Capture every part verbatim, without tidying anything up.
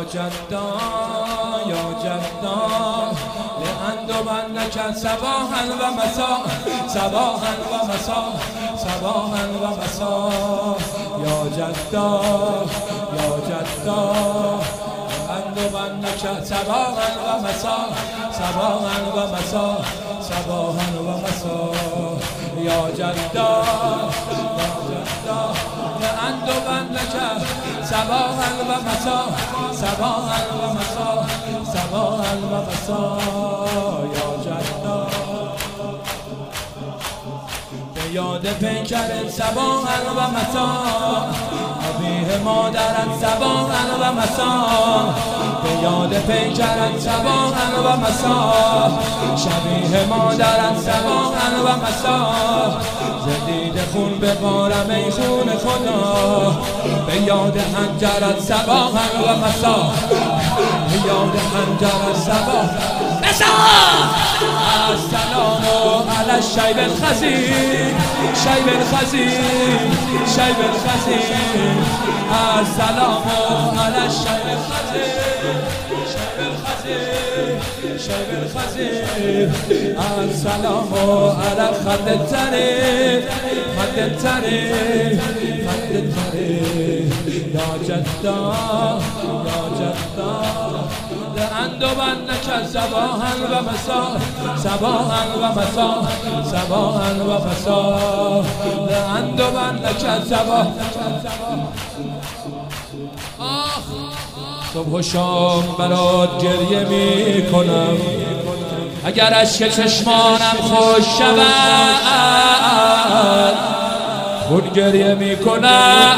جدا یا جدا لأندمنک صباحا و مساء صباحا و مساء صباحا و مساء یا جدا یا جدا لأندمنک صباحا و مساء صباحا و مساء صباحا و مساء یا جدا یا جدا لأندمنک صباحا و مساء صباحا و مساء صباحا و مساء یا جدا به یاد پیکرت صباحا و مساء آبیه مادرت صباحا و مساء به یاد پیکرت صباحا و مساء شبیه مادرت صباحا و مساء زدید خون به بارم ای خون خدا به یاد حنجرت صباحا و مساء به یاد حنجرت صباحا السلام علی الشیب الخزین شیب الخزین شیب الخزین السلام علی الشیب الخزین شیب الخزین شیب الخزین السلام علی خد الطریق خد الطریق خد الطریق یا جدا یا جدا لأندمنک صباحا و مساء صباحا و مساء صباحا و مساء لأندمنک صباحا صبح و شام برات گریه می کنم اگر اشک چشمانم خوش شود خون گریه می کنم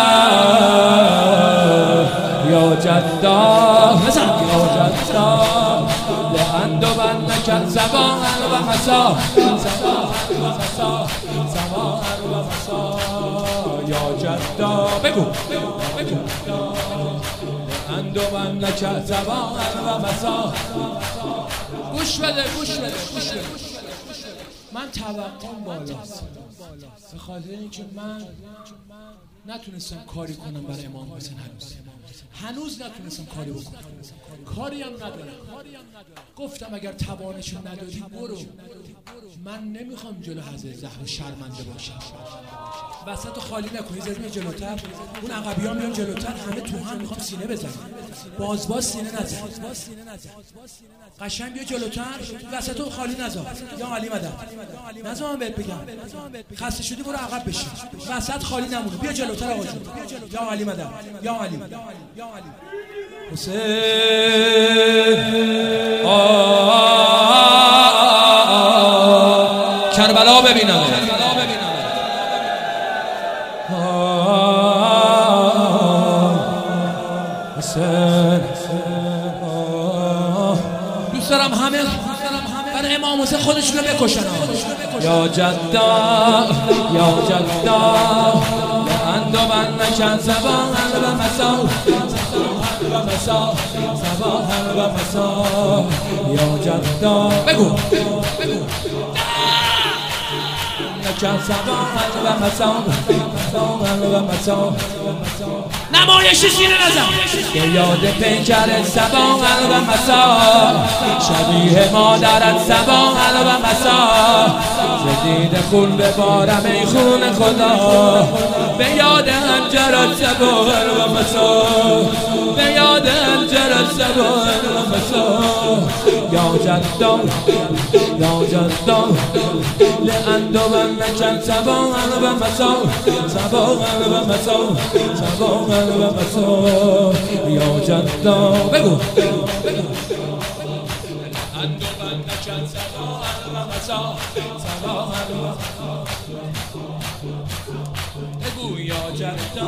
یا جدا یا جدا لأندمنک صباحا و مساء صباحا و مساء صباحا و مساء یا جدا بگو بگو لأندمنک صباحا و مساء گوش بده گوش بده گوش بده من توقعم بالاست به خاطر اینکه من نتونستم کاری کنم برای امام حسین هنوز هنوز نتونستم کاری بکنم کاری هم ندارم گفتم اگر توانشو نداری برو من نمیخوام جلو حضرت زهرا شرمنده باشم وسط خالی نکنی زدیم جلوتر اون عقبی ها میان جلوتر همه تو هم میخوام سینه بزنم باز باز سینه نزن قشنگ بیا جلوتر وسط اون خالی نزار یا علی مدد نزار من بهت بگم خسته شدی برو عقب بشین وسط خالی نمونه بیا جلوتر آقا جون یا علی مدد یا علی یا علی حسین کربلا ببینم حسین دوست دارم همه برای امام حسین خودشونو بکشن یا جدا یا جدا لأندمنک صباحا و مساء و مساء صباحا و مساء یا جدا بگو بگو صباحا و مساء صباحا و مساء نمایش سینه نزن به یاد پیکرت صباحا و مساء شبیه مادرت صباحا و مساء زدید خون به بارم ای خون خدا به یاد حنجرت صباحا و مساء به یاد حنجرت صباحا و مساء یا جدا یا جدا لأندمنک صباحا و مساء صباحا و مساء صباحا و مساء یا جدا بگو لأندمنک صباحا و مساء صباحا و مساء بگو یا جدا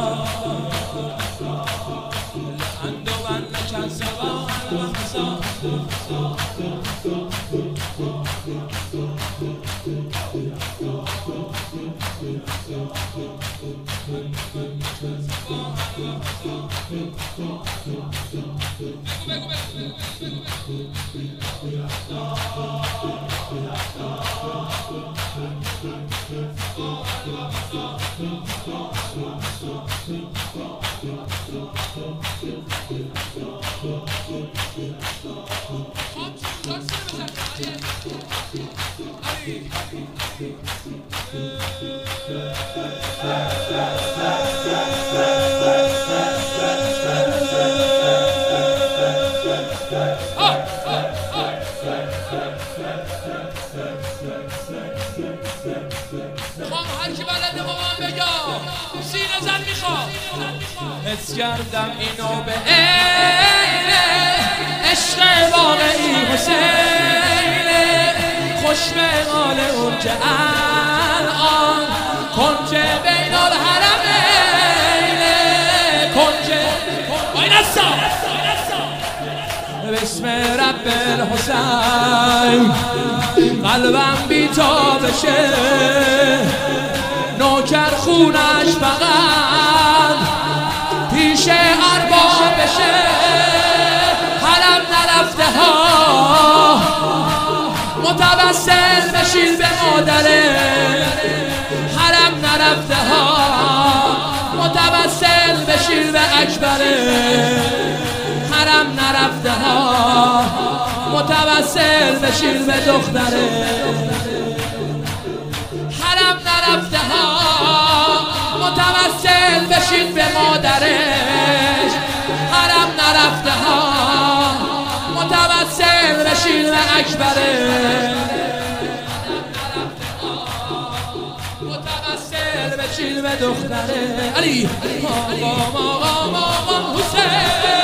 لأندمنک صباحا و مساء Thank you. حس کردم اینو به عین عشق واقعی حسین، خوش به حال اون که الان کنج بین الحرمین، کنج وای نسا بسم رب الحسین قلبم بی‌تاب بشه، نوکر خونش فقط پیش ارباب بشه، حرم نرفته ها متوسل بشین به مادره، حرم نرفته ها متوسل بشین به اکبره، حرم نرفته ها متوسل بشین به دختره، حرم نرفته ها متوسل بشین به مادرش، حرم نرفته ها متوسل بشین به اکبره، متوسل بشین به دختره. علی آقا آقا آقا حسین،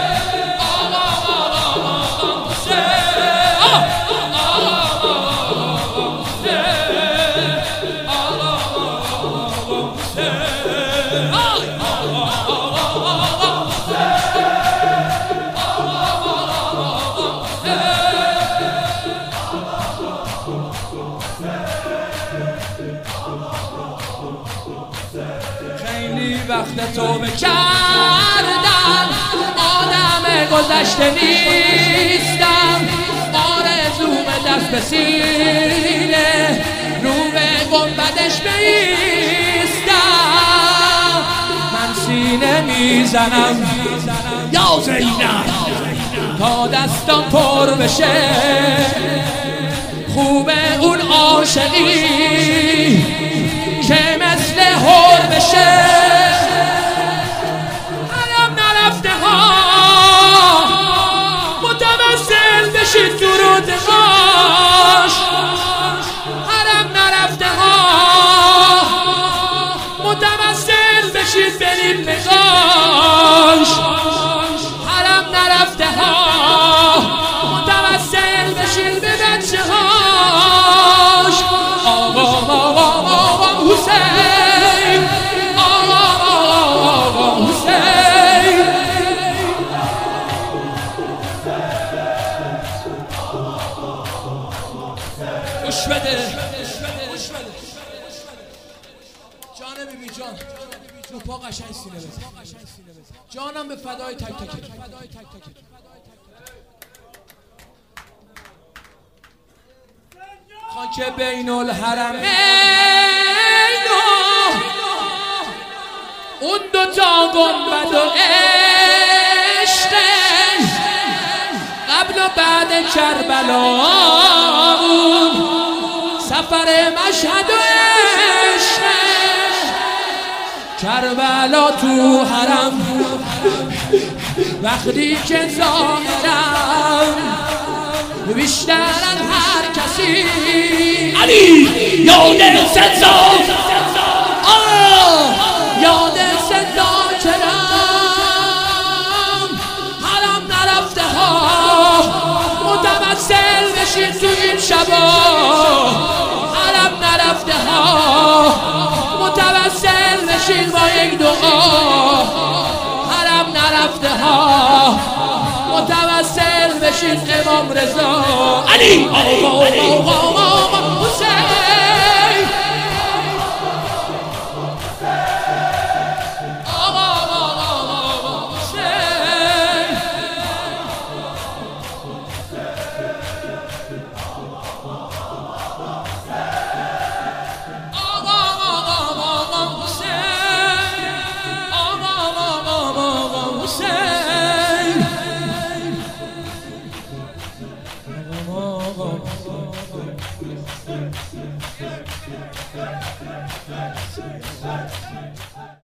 خیلی وقت توبه کردم، آدم گذشته نیستم، آرزوم دست به سینه رو به گنبدش بیستم، من سینه میزنم یا زینب تا دستم پر بشه، خوبه اون عاشقی که مثل هور بشه، حرم نرفته ها متوسل بشید درودش، حرم نرفته ها متوسل بشید برید نگاش، حرم نرفته ها متوسل بشید به بچه هاش. آقا آقا آقا حسین، آقا آقا حسین، گوش بده جان بیبی جان، رو پا قشنگ سینه بزن، جانم به فدای تک تک خاک بین الحرمین، اون دوتا گنبد و عشق قبل و بعد کربلا، سفر مشهد و عشق کربلا تو حرم، وقتی که ظاهرم بیشتر از هر کسی علی یاد صدا، یاد صدا کرم، حرم نرفته ها متوسل بشین تو این شبا، حرم نرفته ها متوسل بشین با یک دعا، حرم نرفته ها متوسل بشین امام رضا. علی آقا آقا آقا حسین، آقا آقا حسین، آقا آقا حسین، آقا آقا حسین، آقا